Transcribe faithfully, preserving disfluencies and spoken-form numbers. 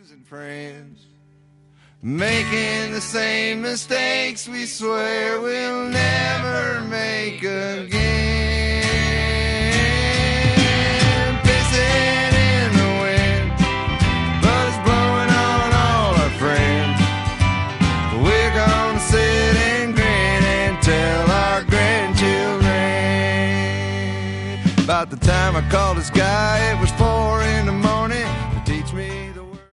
losing friends, making the same mistakes we swear we'll never make again. Pissing in the wind, but it's blowing on all our friends. We're gonna sit and grin and tell our grandchildren. About the time I called this guy, it was